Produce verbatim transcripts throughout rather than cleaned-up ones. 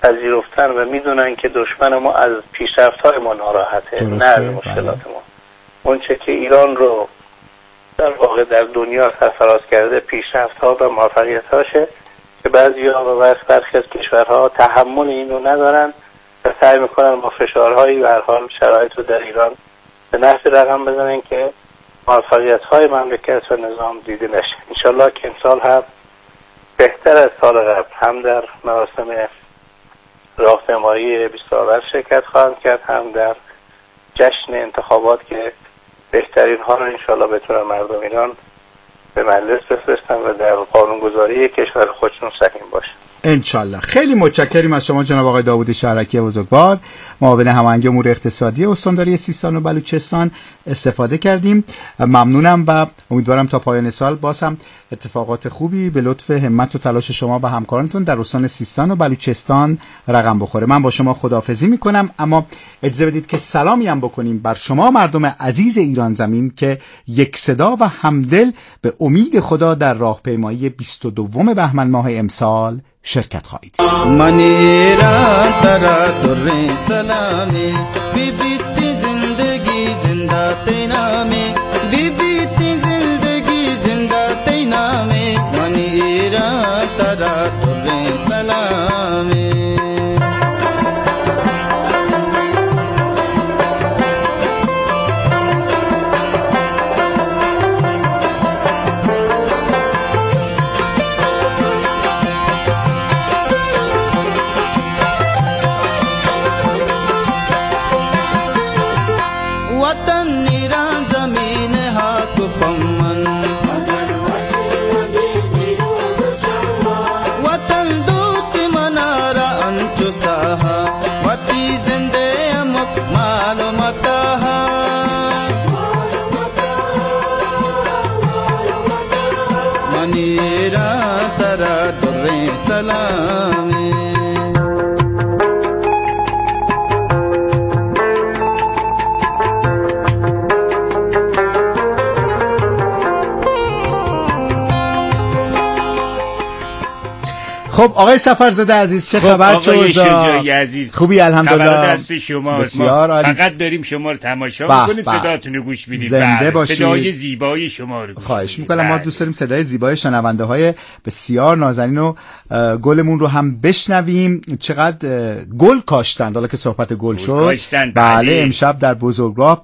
پذیرفتن و میدونن که دشمن ما از پیشرفت‌های ما ناراحته، نه از مشکلات ما. اون چه که ایران رو در واقع در دنیا سرفراز کرده پیشرفت‌ها و موفقیت‌هاشه که بعضی‌ها و برخی از کشورها تحمل اینو ندارن و سعی میکنن با فشارهایی و هر حال شرایط رو در ایران به نحوی رقم بزنن که موفقیت‌های مملکت و نظام دیده نشه. انشالله که امسال هم بهتر از سال قبل هم در مراسم راهپیمایی بیست آذر شرکت خواهند کرد، هم در جشن انتخابات که بهترین ها رو انشالله بتونن مردم ایران به مجلس بفرستن و در قانونگذاری کشور خودشون سهیم باشن انشالله. خیلی متشکریم از شما جناب آقای داوود شهرکی بزرگوار، معاون هماهنگی امور اقتصادی استانداری سیستان و بلوچستان استفاده کردیم. ممنونم و امیدوارم تا پایان سال باز هم اتفاقات خوبی به لطف همت و تلاش شما و همکارانتون در استان سیستان و بلوچستان رقم بخوره. من با شما خداحافظی میکنم، اما اجازه بدید که سلامی هم بکنیم بر شما مردم عزیز ایران زمین که یک صدا و همدل به امید خدا در راهپیمایی بیست و دوم بهمن ماه امسال شرکت خواهید. من ایران ترا در سلامی بی بیتی زندگی زنده تینامی بی بیتی زندگی زنده تینامی من ایران ترا در سلامی خب آقای سفرزاده عزیز چه خبر؟ خب آقای شجاعی عزیز خوبی الحمدلله. خبر دست شما بسیار عالی. فقط داریم شما رو تماشا می‌کنیم، صداتون رو گوش می‌دیم. زنده باشید. صدای زیبای شما رو خواهش می‌کنم. ما دوست داریم صدای زیبای شنونده‌های بسیار نازنین و گلمون رو هم بشنویم. چقدر گل کاشتن، حالا که صحبت گل شد. بله امشب در بزرگراه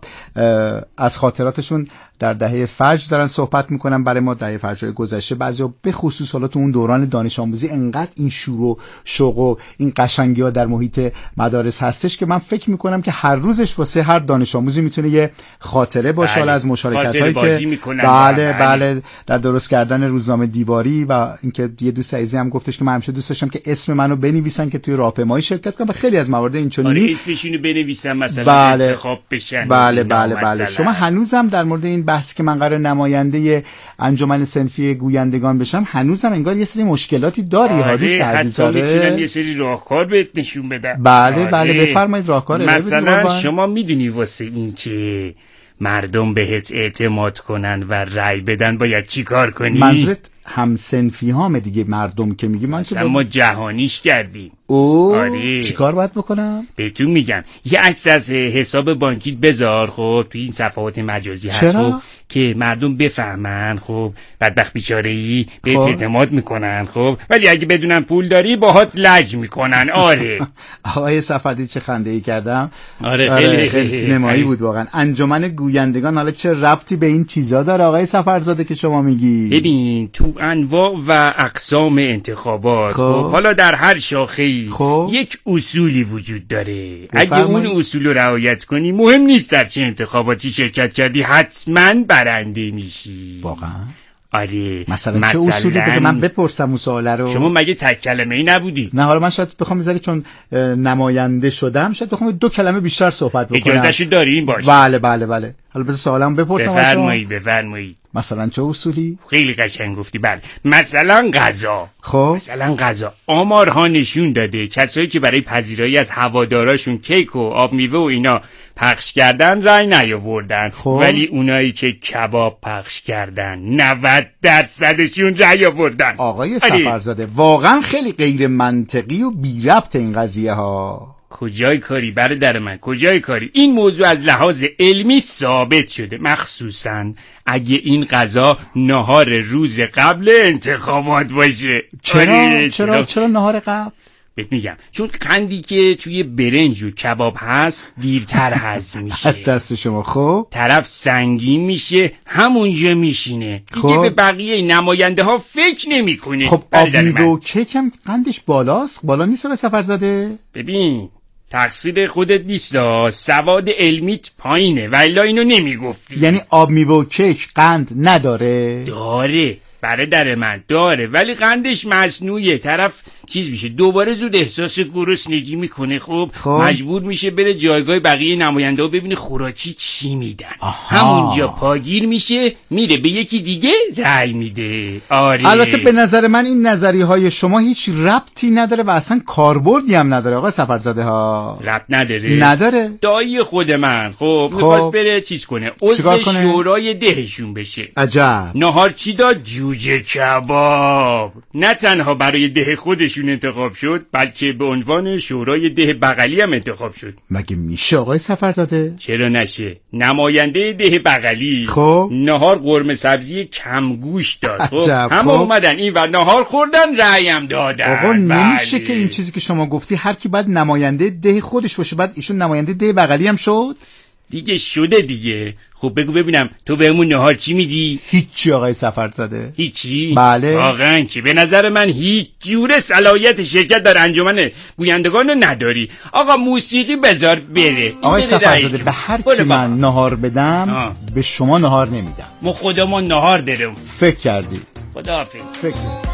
از خاطراتشون در دهه فجر دارن صحبت میکنن برای ما، دهه فجر گذشته. بعضیا به خصوص حالا تو اون دوران دانش آموزی انقدر این شور و شوق و این قشنگی ها در محیط مدارس هستش که من فکر میکنم که هر روزش واسه هر دانش آموزی میتونه یه خاطره باشه. بله. از مشارکت هایی که بله بله در درست کردن روزنامه دیواری و اینکه یه دوست عزیزی هم گفتش که من همیشه دوست داشتم که اسم منو بنویسن که توی راهپیمایی شرکت کنم و خیلی از موارد اینچنینی. آره اسمشونو بنویسن مثلا بله. انتخاب بشن. بله بله بله. شما هنوزم در مورد این بحثی که من قرار نماینده انجمن صنفی گویندگان بشم هنوزم انگار یه سری مشکلاتی داری ها دوست عزیز. آره میتونم یه سری راهکار بهت نشون بدم. بله آره. بله بفرمایید راهکار. مثلا شما میدونی واسه این که مردم بهت اعتماد کنن و رأی بدن باید چی کار کنی؟ منظورت هم صنفی هامه دیگه مردم که میگی من که ما جهانیش کردیم. او آره. چیکار باید بکنم؟ بهتون میگم یه عکس از حساب بانکیت بذار خب تو این صفحات مجازی هست خب که مردم بفهمن خب بدبخت بیچاره‌ای بهت اعتماد میکنن خب، ولی اگه بدونن پول داری باهات لج میکنن. آره آقای سفردی چه خنده‌ای کردم. آره خیلی خیلی, خیلی سینمایی بود واقعا. انجمن گویندگان حالا چه ربطی به این چیزا داره آقای سفرزاده که شما میگی؟ ببین تو انواع و اقسام انتخابات خب, خب حالا در هر شاخه‌ای خب یک اصولی وجود داره. اگه اون اصول رو رعایت کنی مهم نیست در چه انتخاباتی شرکت کردی حتما برنده میشی. واقعا؟ آره. مثلا, مثلا چه اصولی؟ بذار من بپرسم اون سواله رو. شما مگه تک کلمه ای نبودی؟ نه حالا من شاید بخوام بذاری چون نماینده شدم شاید بخوام دو کلمه بیشتر صحبت بکنم. اجازهشو داریم باشه. بله بله بله. حالا بذار سوالم بپرسم. بفرمایید بفرمایید. مثلا چه اصولی؟ خیلی قشنگ گفتی. بله مثلا غذا. خب مثلا غذا آمارها نشون داده کسایی که برای پذیرایی از هواداراشون کیک و آب میوه و اینا پخش کردن رای نیاوردن، خب. ولی اونایی که کباب پخش کردن نود درصدشون رای آوردن. آقای سفرزاده واقعا خیلی غیر منطقی و بی ربط این قضیه ها. کجای کاری برادر من، کجای کاری؟ این موضوع از لحاظ علمی ثابت شده، مخصوصا اگه این غذا نهار روز قبل انتخابات باشه. چرا؟ چرا چرا نهار قبل؟ بهت میگم چون قندی که توی برنج و کباب هست دیرتر هضم میشه. از دست شما. خب طرف سنگین میشه همونجا میشینه دیگه. خب. به بقیه نماینده ها فکر نمیکنه. خب آب میوه و کیک هم قندش بالاست، بالا نیست به سفرزاده؟ ببین تقصیر خودت نیست، سواد علمیت پایینه ولی اینو نمیگفتی. یعنی آب میوه و کیک قند نداره؟ داره برادر من، داره ولی قندش مصنوعیه. طرف چیز میشه دوباره زود احساس گرسنگی میکنه. خب, خب مجبور میشه بره جایگاه بقیه نماینده ها ببینه خوراکی چی میدن. آها. همونجا پاگیر میشه میره به یکی دیگه رأی میده. آره البته به نظر من این نظری های شما هیچ ربطی نداره و اصلا کاربردی هم نداره آقا سفرزاده ها. ربط نداره؟ نداره. دایی خود من خب, خب. میخواست بره چیز کنه عضو شورای دهشون بشه. عجب. نهار چی داد؟ جوجه کباب. نه تنها برای ده خودشون انتخاب شد بلکه به عنوان شورای ده بغلی هم انتخاب شد. مگه میشه آقای سفرزاده؟ چرا نشه؟ نماینده ده بغلی خب نهار قرمه سبزی کمگوش داد. خب همه خب. اومدن این و نهار خوردن رأیم دادن. آقا نمیشه که این چیزی که شما گفتی هر کی باید نماینده ده خودش باشه بعد ایشون نماینده ده بغلی هم شد؟ دیگه شده دیگه. خب بگو ببینم تو بهمون نهار چی میدی؟ هیچی آقای سفرزاده. هیچی؟ بله. واقعا که به نظر من هیچ جوره صلاحیت شرکت در انجمن گویندگان نداری. آقا موسیقی بذار بره. آقای سفرزاده به هر کی من نهار بدم آه. به شما نهار نمیدم. ما خودمون نهار داریم. فکر کردی؟ خداحافظ. فکر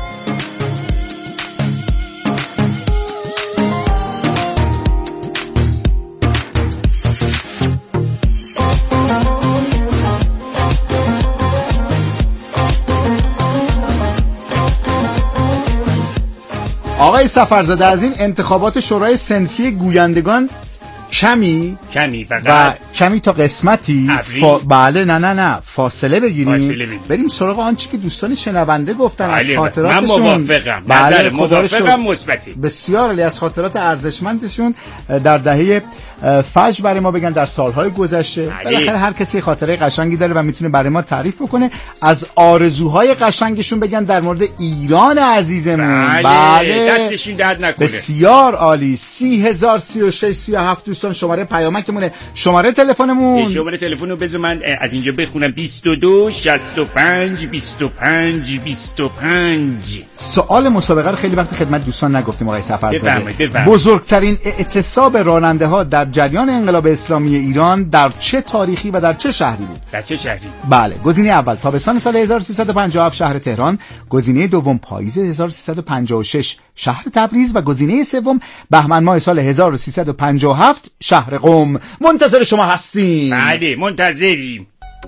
آقای سفرزاده از این انتخابات شورای صنفی گویندگان کمی کمی فقط و کمی تا قسمتی فا... بله نه نه نه فاصله بگیریم فاصله بریم سراغ آنچه که دوستان شنونده گفتن بله از خاطراتشون. من موافقم. بله موافقم مثبتی. بسیار عالی از خاطرات ارزشمندشون در دهه فجر برای ما بگن در سالهای گذشته. بالاخره هر کسی خاطره قشنگی داره و میتونه برای ما تعریف بکنه. از آرزوهای قشنگشون بگن در مورد ایران عزیزمون. بله, بله. دستشون درد نکنه. بسیار عالی. سی هزار سی و شش سی و هفت دوستان شماره پیامکمونه. شماره تلفنمون شماره تلفنو بذار من از اینجا بخونم بیست و دو شصت و پنج بیست و پنج بیست و پنج. سوال مسابقه رو خیلی وقت خدمت دوستان نگفتیم آقای سفرزاده. بزرگترین اعتصاب راننده ها در جریان انقلاب اسلامی ایران در چه تاریخی و در چه شهری بود؟ در چه شهری؟ بله گزینه اول تابستان سال هزار و سیصد و پنجاه و هفت شهر تهران، گزینه دوم پاییز هزار و سیصد و پنجاه و شش شهر تبریز و گزینه سوم بهمن ماه سال هزار و سیصد و پنجاه و هفت شهر قم. منتظر شما هستیم. بله منتظریم.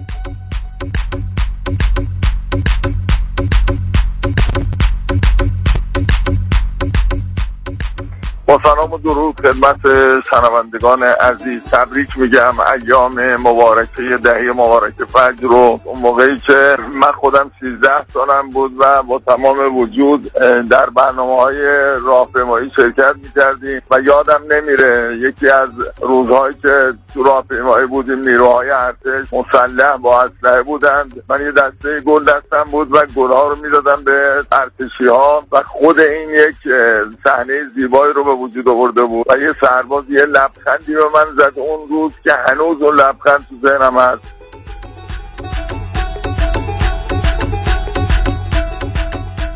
با سلام و درود خدمت شنوندگان عزیز تبریک میگم ایام مبارکه دهه مبارک فجر رو. اون موقعی که من خودم سیزده سالم بود و با تمام وجود در برنامه‌های راهپیمایی شرکت میکردیم و یادم نمیره یکی از روزهایی که تو راهپیمایی بودیم نیروهای ارتش مسلح با اسلحه بودند. من یه دسته گل دستم بود و گل‌ها رو میدادم به ارتشی‌ها و خود این یک صحنه زیبایی رو به وجود آورده بود و یه سرباز یه لبخندی به من زد اون روز که هنوز اون لبخند تو ذهنم هست.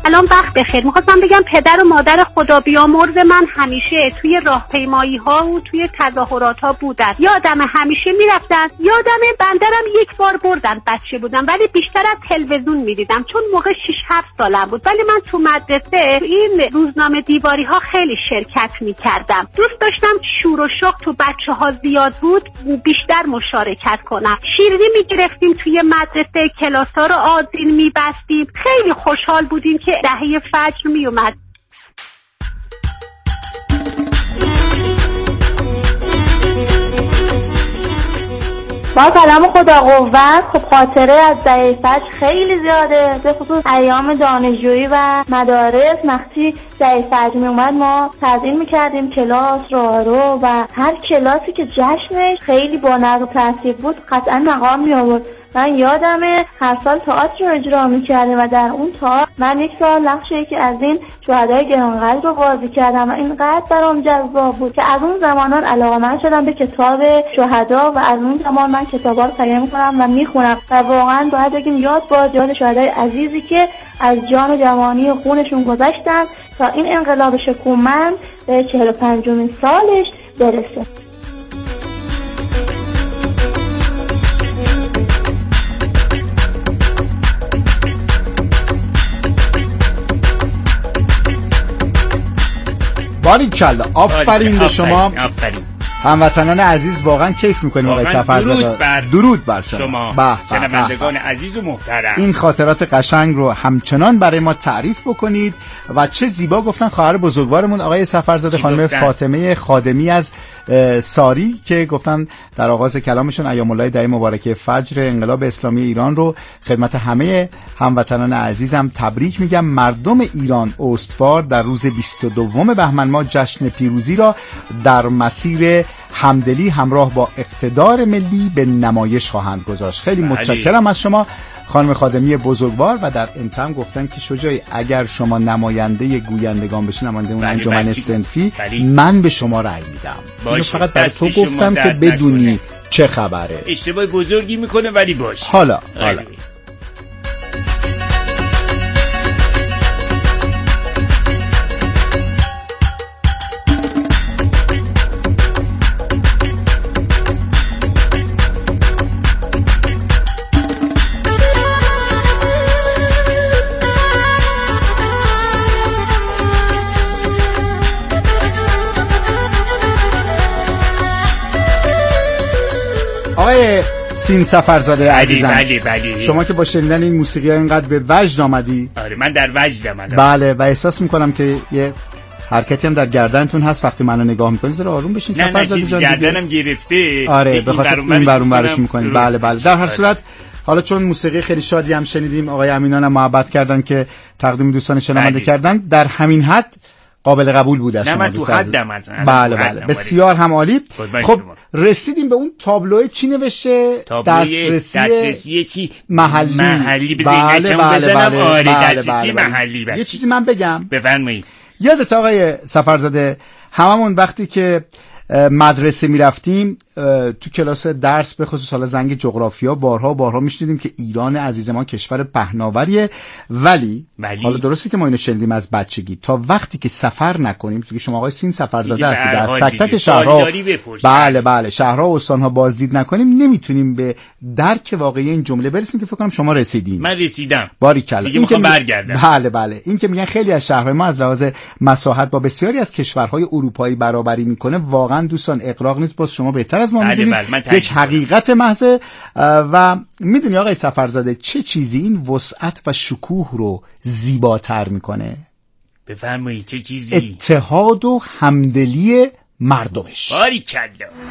سلام وقت بخیر. میخواستم بگم پدر و مادر خدا بیامرز من همیشه توی راهپیمایی ها و توی تظاهرات ها بودن. یادم همیشه میرفتن. یادم بندرم یک بار بردن بچه بودم، ولی بیشتر از تلویزیون میدیدم چون موقع شش هفت سالم بود. ولی من تو مدرسه این روزنامه دیواری ها خیلی شرکت میکردم. دوست داشتم شور و شوق تو بچه ها زیاد بود، بیشتر مشارکت کنم. شیرینی میگرفتیم توی مدرسه، کلاس ها رو آذین میبستیم. خیلی خوشحال بودیم که دهه فجر میومد. با کلام خدا قوت. خب خاطره از دهه فجر خیلی زیاده، به خصوص ایام دانشجویی و مدارس. وقتی دهه فجر می اومد ما تزیین میکردیم کلاس رو رو و هر کلاسی که جشنش خیلی با نظر و ترتیب بود قطعا مقام می آورد. من یادمه هر سال تئاتر رو اجرا می‌کردیم و در اون تئاتر من یک سال نقش یکی از این شهدای گرانقدر رو بازی کردم و اینقدر برام جذاب بود که از اون زمانان علاقه‌مند شدم به کتاب شهدا و از اون زمان من کتابا رو تهیه می‌کنم و می‌خونم و واقعا باید بگیم یاد باد یاد شهدای عزیزی که از جان و جوانی و خونشون گذشتن تا این انقلاب شکومن به چهل و پنجمین سالش برسه. باریکلا، آفرین به شما. آفرین. هموطنان عزیز واقعا کیف میکنیم آقای سفرزاده. درود بر درود بر شما, شما. شنوندگان عزیز و محترم. این خاطرات قشنگ رو همچنان برای ما تعریف بکنید و چه زیبا گفتن خواهر بزرگوارمون آقای سفرزاده خانم فاطمه خادمی از ساری که گفتن در آغاز کلامشون ایام الله دهه مبارکه فجر انقلاب اسلامی ایران رو خدمت همه هموطنان عزیزم تبریک میگم. مردم ایران استوار در روز بیست و دوم بهمن ماه جشن پیروزی را در مسیر همدلی همراه با اقتدار ملی به نمایش خواهند گذاشت. خیلی متشکرم از شما خانم خادمی بزرگوار و در انتم گفتن که شجاعی اگر شما نماینده گویندگان بشین، نماینده اون انجمن صنفی، من به شما رأی میدم. اینو فقط برای تو گفتم که بدونی نکنه. چه خبره. اشتباه بزرگی میکنه ولی باشه. حالا حالا آقای سین سفرزاده عزیزم، بله بله. شما که با شنیدن این موسیقی ها اینقدر به وجد آمدی. آره من در وجدم. بله و احساس میکنم که یه حرکتی هم در گردنتون هست. وقتی منو نگاه میکنید زرا آروم بشین سفرزاده جان. نه نه گردنم گرفته. آره به خاطر این برون برش میکنید. بله بله. در هر صورت حالا چون موسیقی خیلی شادی هم شنیدیم، آقای امینان هم محبت کردن که تقدیم دوستان شنونده کردن، در همین حد قابل قبول بود از شما. نه من تو حدم از بله بله بسیار هم عالی. خب رسیدیم به اون تابلوی چی نوشته؟ دسترسی دسترسی چی؟ محلی محلی. بله بله بله آره بله دسترسی محلی. یه چیزی من بگم بفرمایید. یادت آقای سفرزاده هممون وقتی که مدرسه میرفتیم تو کلاس درس به خصوص حالا زنگ جغرافیا بارها بارها میشنیدیم که ایران عزیز ما کشور پهناوریه، ولی, ولی حالا درسته که ما اینو شنیدیم از بچگی تا وقتی که سفر نکنیم، تو که شما آقای سین سفرزاده هستید از تک تک شهرها بله بله شهرها و استانها بازدید نکنیم نمیتونیم به درک واقعی این جمله برسیم که فکر کنم شما رسیدین. من رسیدم باریکلا. این که برگردم. بله بله این که میگن خیلی از شهرهای ما از لحاظ مساحت با بسیاری از کشورهای اروپایی برابری میکنه، واقعا دوستان اغراق نیست، باز شما بهتر از ما میدونید. یک حقیقت محض. و میدونی آقای سفرزاده چه چیزی این وسعت و شکوه رو زیباتر میکنه؟ بفرمایید چه چیزی؟ اتحاد و همدلی مردمش. باریکلا.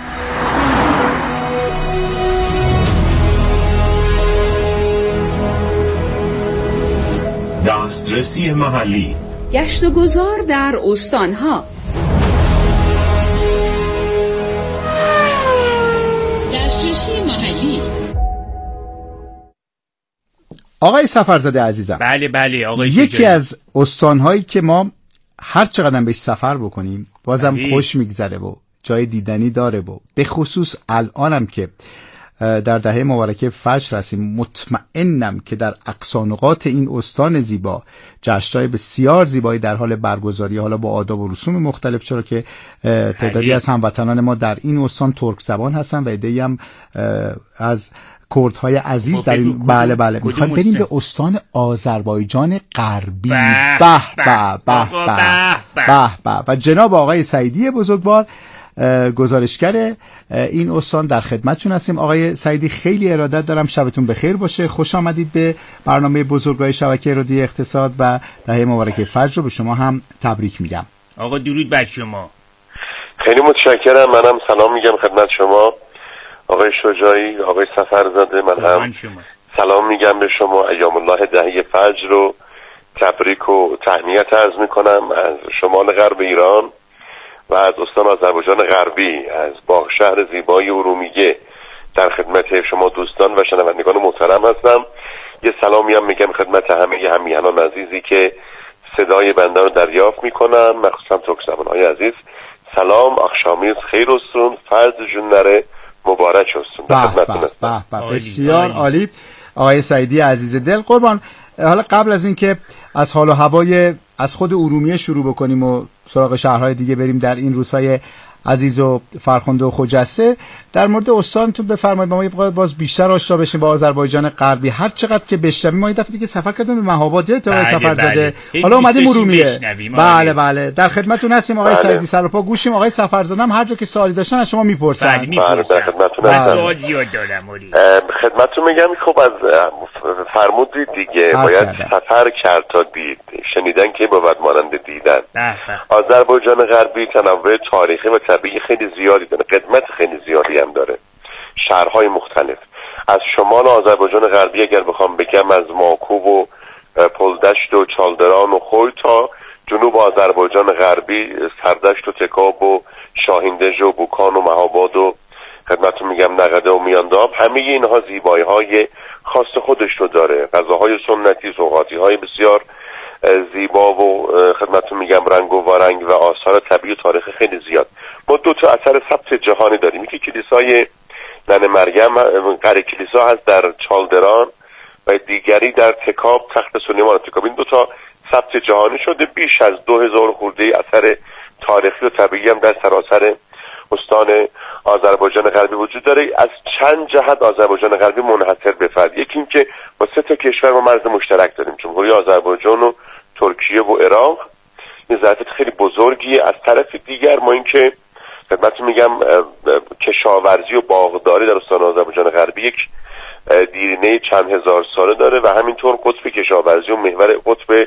دسترسی محلی، گشت و گذار در استانها، دسترسی محلی. آقای سفرزاده عزیزم، بله بله آقای یکی شجاعی. از استانهایی که ما هر چقدر بهش سفر بکنیم بازم بله. خوش میگذره و جای دیدنی داره و به خصوص الانم که در دهه مبارکه فجر هستیم. مطمئنم که در اقصانقاط این استان زیبا جشن‌های بسیار زیبایی در حال برگزاری، حالا با آداب و رسوم مختلف، چرا که تعدادی از هموطنان ما در این استان ترک زبان هستن و عده‌ای هم از کردهای عزیز در این. بله بله میخوایم بریم به استان آذربایجان غربی. به به به به به و جناب آقای سعیدی بزرگوار گزارشگر این استان در خدمتشون هستیم. آقای سعیدی خیلی ارادت دارم، شبتون بخیر باشه، خوش آمدید به برنامه بزرگوار شبکه رادیو اقتصاد و دهه مبارکه فجر رو به شما هم تبریک میگم. آقا درود بر شما. خیلی متشکرم. منم سلام میگم خدمت شما آقای شجاعی، آقای سفرزاده. من هم سلام میگم به شما، ایام الله دهه فجر رو تبریک و تهنیت عرض میکنم از شمال غرب ایران و از استان آذربایجان غربی، از باغ شهر زیبای ارومیه. در خدمت شما دوستان و شنوندگان محترم هستم. یه سلامی هم میگم خدمت همه همیهنان عزیزی که صدای بنده رو دریافت میکنن، مخصوصا ترک زبان‌های عزیز. سلام، آخشامیز خیر استون، فجر جون نره مبارک استون. به به به بسیار عالی. آقای سعیدی عزیز دل قربان، حالا قبل از اینکه از حال و هوای از خود ارومیه شروع بکنیم و سراغ شهرهای دیگه بریم در این روزهای عزیز و فرخنده و خجسته، در مورد استانتون بفرمایید. ما یه باز بیشتر آشنا بشیم با آذربایجان غربی. هر چقدر که بشنویم، ما این دفعه دیگه سفر کردیم به مهاباد، یه تا سفر زده، حالا اومدیم ارومیه. بله بله در خدمتتون هستیم آقای سعیدی، سر و پا گوشیم. آقای سفرزاده هم هر جا که سوالی داشتن از شما میپرسن. بله میپرسن. سوال زیاد دارم. خدمتتون میگم خب از فرمودید دیگه، باید سفر کرد تا دید. شنیدن که بود مانند دیدن. آذربایجان غربی تنوع تاریخی و طبیعی خیلی زیادی داره، قدمت خیلی زیادی هم داره. شهرهای مختلف از شمال آذربایجان غربی اگر بخوام بگم، از ماکوب و پلدشت و چالدران و خوی تا جنوب آذربایجان غربی، سردشت و تکاب و شاهیندژ و بوکان و مهاباد و خدمتتون میگم نقده و میانداب، همه اینها زیبایی های خاص خودش رو داره. غذاهای سنتی، سوغاتی های بسیار زیبا و خدمتتون میگم رنگ و وارنگ و آثار طبیعی و تاریخی خیلی زیاد. ما دو تا اثر ثبت جهانی داریم، یکی کلیسای ننه مریم قره کلیسا هست در چالدران و دیگری در تکاب تخت سلیمان تکاب. این دو تا ثبت جهانی شده. بیش از دو هزار خورده اثر تاریخی و طبیعی هم در سراسر استان آذربایجان غربی وجود داره. از چند جهت آذربایجان غربی منحصر به فرد. یکی این که با سه تا کشور ما مرز مشترک داریم، جمهوری آذربایجان و ترکیه و عراق. این ظرفیت خیلی بزرگیه. از طرف دیگر ما این که خدمتتون میگم کشاورزی و باغداری در استان آذربایجان غربی یک دیرینه چند هزار ساله داره و همینطور قطب کشاورزی و محور قطب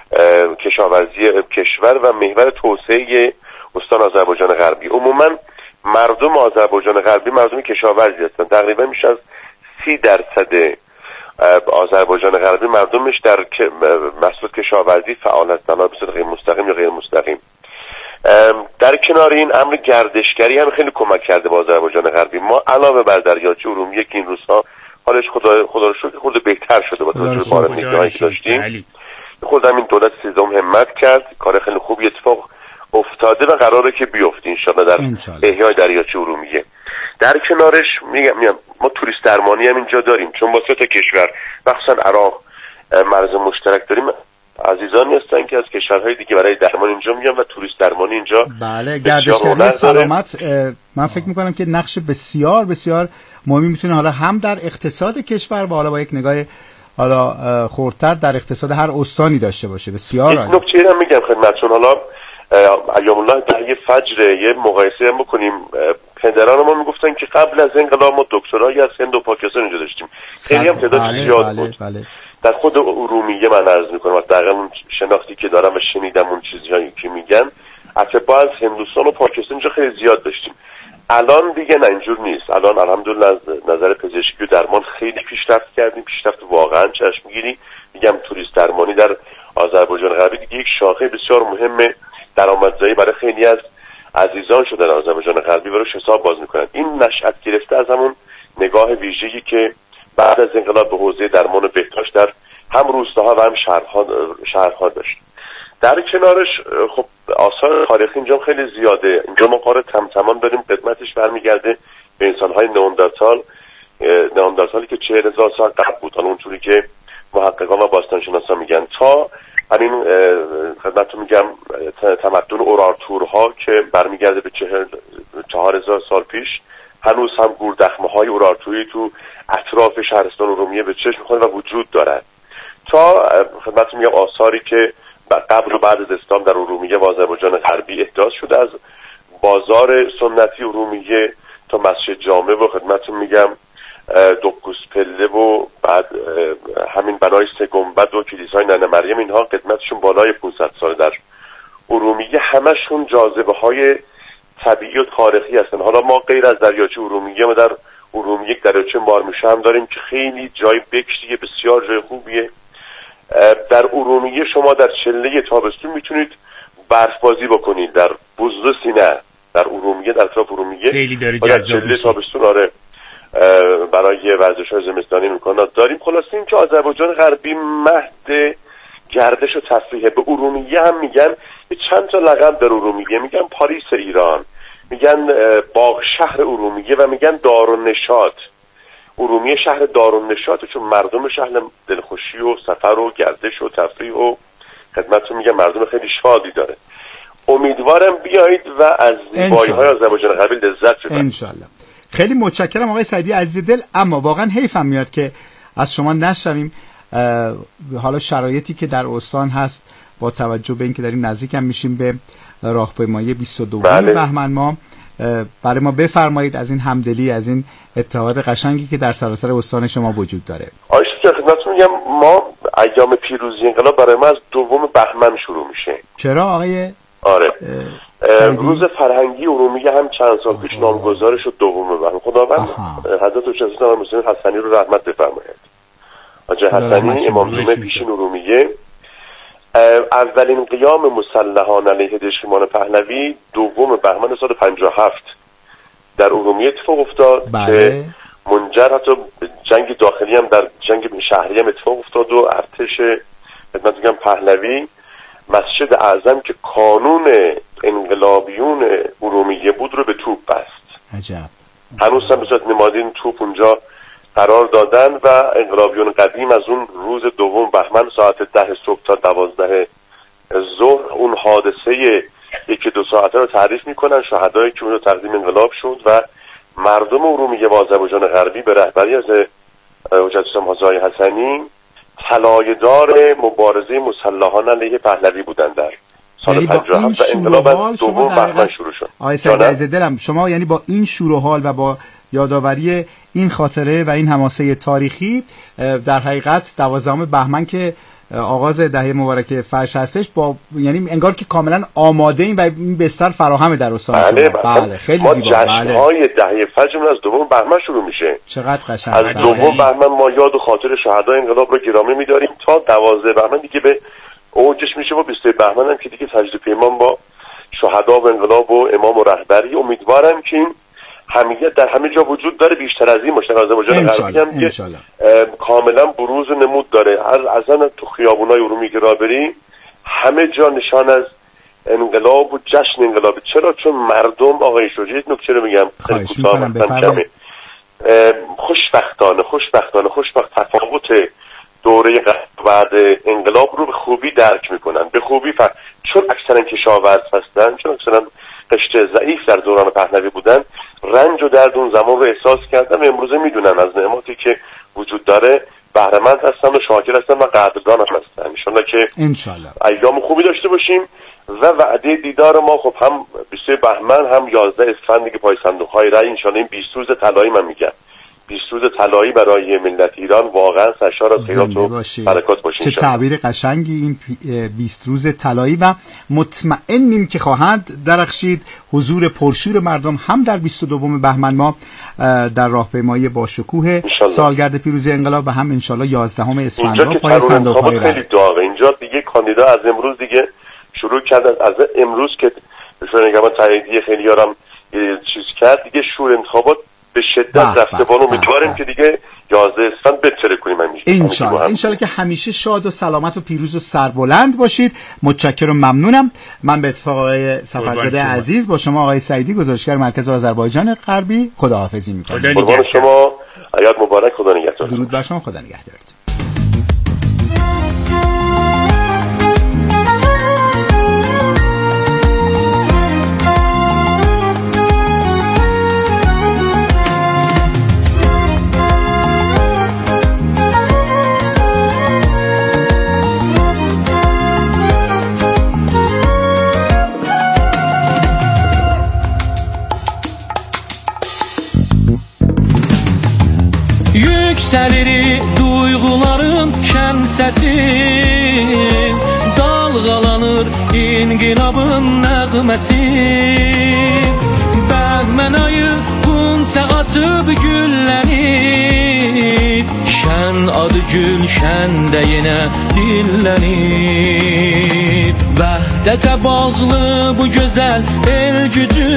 کشاورزی کشور و محور توسعه استان آذربایجان غربی. عموما مردم آذربایجان غربی مردم کشاورزی هستند. تقریبا بیش از سی درصد آذربایجان غربی مردمش در محصول کشاورزی فعال هستند، به صورت غیر مستقیم یا غیر مستقیم. در کنار این امر گردشگری هم خیلی کمک کرده به آذربایجان غربی. ما علاوه بر دریاچه ارومیه که این روزها حالش خدا خدا رو شکر خود بهتر شده با توجه به بارندگی‌هایی که داشتیم، خود همین دولت سیزدهم همت کرد، کار خیلی خوبی اتفاق افتاده و قراره که بیفته انشالله در احیای دریاچه ارومیه. در کنارش میگم میگم ما توریست درمانی هم اینجا داریم، چون با سه تا کشور مخصوصا عراق مرز مشترک داریم. عزیزانی هستن که از کشورهای دیگه برای درمان اینجا میان و توریست درمانی اینجا. بله گردشگری سلامت من فکر میکنم که نقش بسیار بسیار مهمی میتونه حالا هم در اقتصاد کشور و حالا با یک نگاه حالا خردتر در اقتصاد هر استانی داشته باشه. بسیار عالی. نکته هم میگم خدمتتون، حالا ایام الله دهه فجر یه مقایسه هم بکنیم. پدران ما میگفتن که قبل از انقلاب ما دکترایی از هند و پاکستان اینجا داشتیم، خیلی هم تعداد بله، زیاد بله، بود. بله. در خود ارومیه من عرض میکنم از دقیقا اون شناختی که دارم و شنیدم اون چیزهایی که میگن، اتباع از هندوستان و پاکستان اینجا خیلی زیاد داشتیم. الان دیگه نه اینجور نیست. الان الحمدلله از نظر پزشکی و درمان خیلی پیشرفت کردیم، پیشرفت واقعا چشمگیری. میگم توریست درمانی در آذربایجان غربی دیگه یک شاخه بسیار مهم درآمدزایی برای خیلی از عزیزان شده در آذربایجان غربی و روش حساب باز میکنن. این نشأت گرفته از همون نگاه ویژه‌ای که بعد از انقلاب به حوزه درمان و بهداشت در هم روستاها و هم شهرها شهرها داشت. در کنارش خب آثار تاریخی اینجا خیلی زیاده. اینجا ما غار تمتمان داریم، قدمتش برمیگرده به انسان‌های نئاندرتال. نئاندرتالی که چهل هزار سال قبل بود، اونجوری که محققان و باستانشناسا میگن، تا همین خدمتتون میگم تمدن اورارتورها که برمیگرده به چهل چهار هزار سال پیش، هنوز هم گوردخمه های اورارتوری تو اطراف شهرستان ارومیه به چشم میخوره و وجود دارد. تا خدمتتون میگم آثاری که قبل و بعد از اسلام در ارومیه و آذربایجان غربی احداث شده، از بازار سنتی ارومیه تا مسجد جامع و خدمتتون میگم دکوس پله و بعد همین بنای سه گنبد و کلیسای ننه مریم، اینها قدمتشون بالای پانصد سال در ارومیه، همشون جاذبه های طبیعی و تاریخی هستن. حالا ما غیر از دریاچه ارومیه ما در ارومیه یک دریاچه مارموشه هم داریم که خیلی جای بکشیه، بسیار جای خوبیه. در ارومیه شما در چله تابستون میتونید برفبازی بکنید، در بزرگ سینه در ارومیه، در اطراف ارومیه خیلی داره جذاب چله تابستون آره برای ورزش‌های زمستانی امکانات داریم. خلاصه این که آذربایجان غربی مهد گردش و تفریحه. به ارومیه هم میگن چند تا لقب در ارومیه، میگن پاریس ایران، میگن باغ شهر ارومیه و میگن دارالنشاط. ارومیه شهر دارالنشاط چون مردم شهر دلخوشی و سفر و گردش و تفریح و خدمتتون میگم مردم خیلی شادی داره. امیدوارم بیایید و از زیبایی‌های آذربایجان غربی لذت ببرید ان شاء الله. خیلی متشکرم آقای سعیدی عزیز دل، اما واقعا حیفم میاد که از شما نشنویم حالا شرایطی که در استان هست با توجه به اینکه داریم نزدیک هم میشیم به راهپیمایی بیست و دو بله. بهمن ماه، برای ما بفرمایید از این همدلی، از این اتحاد قشنگی که در سراسر استان شما وجود داره. آیش که خدمتتون میگم ما ایام پیروزی انقلاب برای ما از دوم بهمن شروع میشه. چرا آقای آره روز فرهنگی ارومیه هم چند سال پیش نامگذاری شد دوم بهمن. خداوند حضرت حجت الله مسلم حسنی رو رحمت بفرماید. حاج حسنی امام جمعه پیشین ارومیه، اولین قیام مسلحان علیه دشمنان پهلوی دوم بهمن سال پنجاه و هفت در ارومیه اتفاق افتاد. بله. که منجر حتی جنگ داخلی هم در جنگ شهری هم اتفاق افتاد و ارتش خدمت میگم پهلوی مسجد اعظم که کانون انقلابیون ارومیه بود رو به توپ بست. عجب. هنوز هم بسید نمادین توپ اونجا قرار دادن و انقلابیون قدیم از اون روز دوم بهمن ساعت ده صبح تا دوازده ظهر اون حادثه یکی دو ساعته رو تعریف میکنن، شهدایی که اون رو تقدیم انقلاب شد و مردم ارومیه و آذربایجان غربی به رهبری از حجت الله حسنی طلایه‌دار مبارزه مسلحان علیه پهلوی بودند در سال پنجاه و هفت و انقلاب از دوم بهمن شروع شد. آقای سعید عزیز دلم، شما یعنی با این شور و حال و با یادآوری این خاطره و این حماسه تاریخی در حقیقت دوازدهم بهمن که آغاز دهه مبارک فرش هستش، با یعنی انگار که کاملا آماده این و این بستر فراهمه در استان شما. بله, بله خیلی ما زیبا. جشن‌های بله. دهه فجر از دوم بهمن شروع میشه. چقدر قشنگ. از دوم بهمن ما یاد و خاطر شهدای انقلاب رو گرامی می‌داریم تا دوازده بهمن دیگه به اوجش میشه و بیست بهمن هم که دیگه تجدید پیمان با شهدا و انقلاب و امام و رهبری. امیدوارم که این همیت در همه جا وجود داره، بیشتر از این مشتاق آذربایجان غربی هم که کاملا بروز و نمود داره. هر ازن تو خیابونای ارومیه که راه بریم همه جا نشان از انقلاب و جشن انقلاب. چرا؟ چون مردم آقای شجاع یک نکته رو میگم خیلی کوتاه کمه، خوشبختانه خوشبختانه خوشبخت تفاوت دوره بعد انقلاب رو به خوبی درک میکنن، به خوبی ف... چون اکثرا کشاورز هستن، چون اکثرا قشر ضعیف در دوران پهلوی بودن، رنج و درد اون زمان رو احساس کردن و امروزه میدونن از نعماتی که وجود داره بهره‌مند هستن و شاکر هستن و قدردان هم هستن. انشالله که انشالله ایام خوبی داشته باشیم و وعده دیدار ما خب هم بیست بهمن هم یازده اسفند دیگه پای صندوق‌های رای انشالله این بیست روز طلایی من میگم بیست روز طلایی برای ملت ایران واقعا سرشار از خیرات و برکات باشه. چه تعبیر قشنگی این بیست روز طلایی و مطمئنیم که خواهد درخشید حضور پرشور مردم هم در بیست و دو بهمن ما در راهپیمایی با شکوه سالگرد پیروزی انقلاب و هم انشالله یازدهم اسفند ما پای صندوق‌های رای. خیلی داغه اینجا دیگه کاندیدا از امروز دیگه شروع کردن، از امروز که شورای نگهبان تاییدیه خیلی یارم چیز کرد دیگه شور انتخابات به شدت رفته بالا. امیدواریم که دیگه یازده اسفند بتره کنیم همیشه. انشالله انشالله که همیشه شاد و سلامت و پیروز و سربلند باشید. متشکرم و ممنونم. من به اتفاق آقای سفرزاده عزیز با شما آقای سعیدی گزارشگر مرکز آذربایجان غربی خداحافظی میکنم. قربان شما عیاد مبارک، خدا نگهدار. درود بر شما، خدا نگهدارت. Yüksəlir duyğuların şən səsi, dalğalanır inqilabın nəğməsi. Bəhmən ayı qunça açıb güllənir, şən adı gül şəndə yenə dillənir. Vəhdətə bağlı bu gözəl el gücü,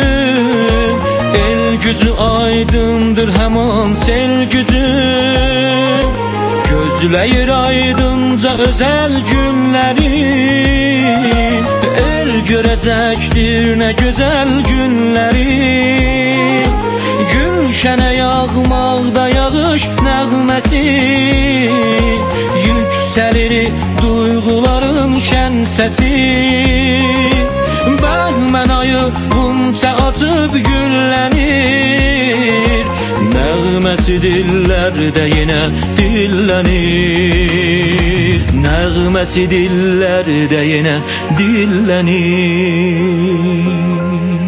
el gücü aydındır həman sel gücü. Gözləyir aydınca özəl günləri, el görəcəkdir nə gözəl günləri. Gülşənə yağmaqda yağış nəğməsi, yüksəlir duyğuların şən səsi. Bəhmən ayı qunça açıb güllənir, nəğməsi dillərdə yenə dillənir, nəğməsi dillərdə yenə dillənir.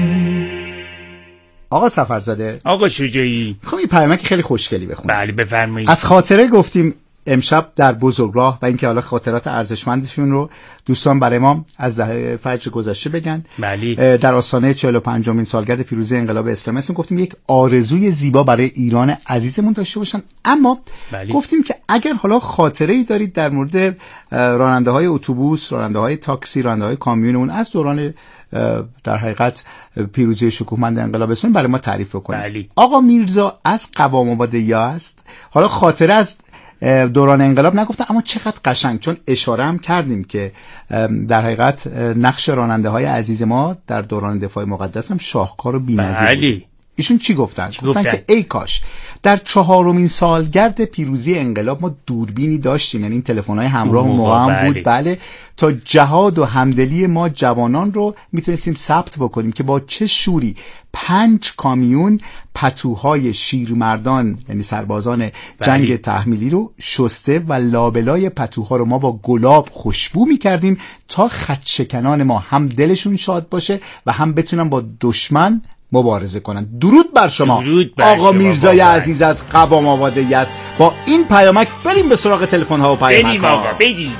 آقا سفرزاده، آقا شجاعی، خب این پیامک خیلی خوشگلی بخونم. بله بفرمایید. از خاطره گفتیم امشب در بزرگراه و اینکه حالا خاطرات ارزشمندشون رو دوستان برای ما از دهه فجر گذشته بگن. بله. در آستانه چهل و پنجمین سالگرد پیروزی انقلاب اسلامی هستیم، گفتیم یک آرزوی زیبا برای ایران عزیزمون داشته باشن، اما بله. گفتیم که اگر حالا خاطره‌ای دارید در مورد راننده‌های اتوبوس، راننده‌های تاکسی، راننده‌های کامیونمون از دوران در حقیقت پیروزی شکوهمند انقلاب اسلامی برای ما تعریف کنید. بله. آقا میرزا از قوام آبادیه است. حالا خاطره از دوران انقلاب نگفتم، اما چقدر قشنگ، چون اشاره هم کردیم که در حقیقت نقش راننده های عزیز ما در دوران دفاع مقدس هم شاهکار و بی‌نظیر بود. ایشون چی گفتن؟ چی گفتن, گفتن که ای کاش در چهارمین سالگرد پیروزی انقلاب ما دوربینی داشتیم، یعنی این تلفن‌های همراه و موقع هم بود، بله، تا جهاد و همدلی ما جوانان رو میتونستیم ثبت بکنیم که با چه شوری پنج کامیون پتوهای شیرمردان یعنی سربازان جنگ بله. تحمیلی رو شسته و لابلای پتوها رو ما با گلاب خوشبو میکردیم تا خدشکنان ما هم دلشون شاد باشه و هم بتونن با دشمن مبارزه کنن. درود بر شما. درود بر آقا شما میرزای بابا. عزیز از قوام آبادیه است. با این پیامک بریم به سراغ تلفن ها و پیامک ها. بریم آقا بریم.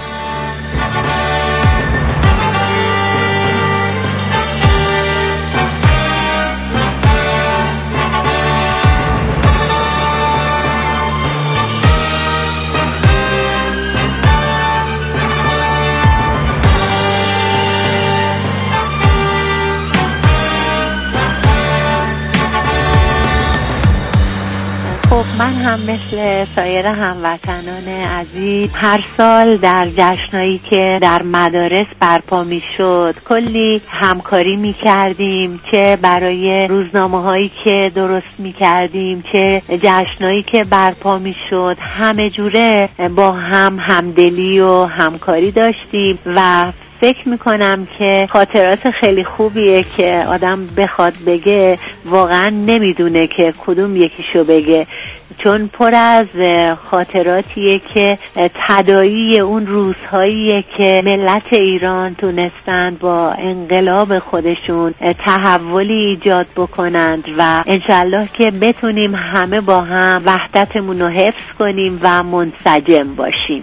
خب من هم مثل سایر هموطنان عزیز هر سال در جشنایی که در مدارس برپا می شد کلی همکاری می کردیم، چه برای روزنامه هایی که درست می کردیم چه جشنایی که برپا می شد، همه جوره با هم همدلی و همکاری داشتیم و فکر میکنم که خاطرات خیلی خوبیه که آدم بخواد بگه واقعا نمیدونه که کدوم یکیشو بگه، چون پر از خاطراتیه که تداعی اون روزهاییه که ملت ایران تونستند با انقلاب خودشون تحولی ایجاد بکنند و انشالله که بتونیم همه با هم وحدتمون رو حفظ کنیم و منسجم باشیم.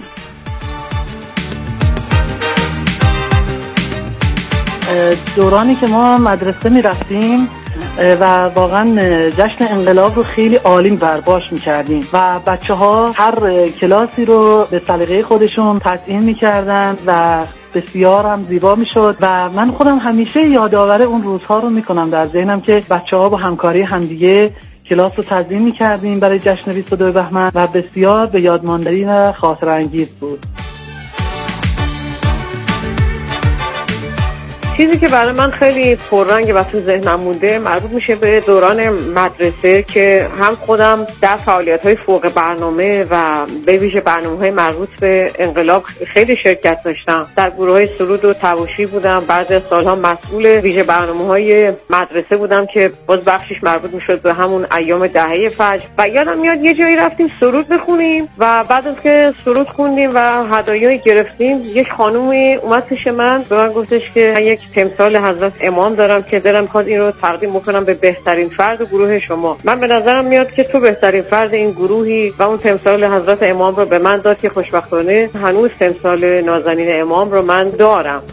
دورانی که ما مدرسه می رفتیم و واقعا جشن انقلاب رو خیلی عالی برپاش می کردیم و بچه ها هر کلاسی رو به سلیقه خودشون تدعیم می کردن و بسیار هم زیبا می شد و من خودم همیشه یادآور اون روزها رو می کنم در ذهنم که بچه ها با همکاری همدیگه کلاس رو تنظیم می کردیم برای جشن بیست و دو بهمن و بسیار به یادماندنی و خاطره انگیز بود. چیزی که برای من خیلی پررنگ و تو ذهنم مونده مربوط میشه به دوران مدرسه که هم خودم در فعالیت‌های فوق برنامه و به ویژه برنامه‌های مربوط به انقلاب خیلی شرکت داشتم. در گروه‌های سرود و تواشی بودم. بعضی از سال‌ها مسئول ویژه برنامه‌های مدرسه بودم که باز بخشش مربوط میشد به همون ایام دهه فجر. و یادم میاد یه جایی رفتیم سرود بخونیم و بعد از که سرود خوندیم و هدایایی گرفتیم، یک خانومی اومد پیش من به من گفتش که من یک تمثال حضرت امام دارم که دلم می‌خواد این رو تقدیم بکنم به بهترین فرد گروه شما. من به نظرم میاد که تو بهترین فرد این گروهی و اون تمثال حضرت امام رو به من داد که خوشبختانه هنوز تمثال نازنین امام رو من دارم.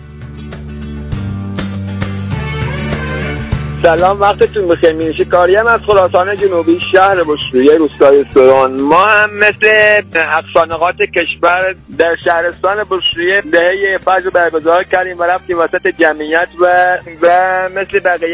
سلام، وقتتون بخیر. میشه کاریم از خراسان جنوبی، شهر بشرویه، روستای سوران. ما هم مثل اقصانقاط کشور در شهرستان بشرویه دهه فجر برگزار کردیم و رفتیم وسط جمعیت و و مثل بقیه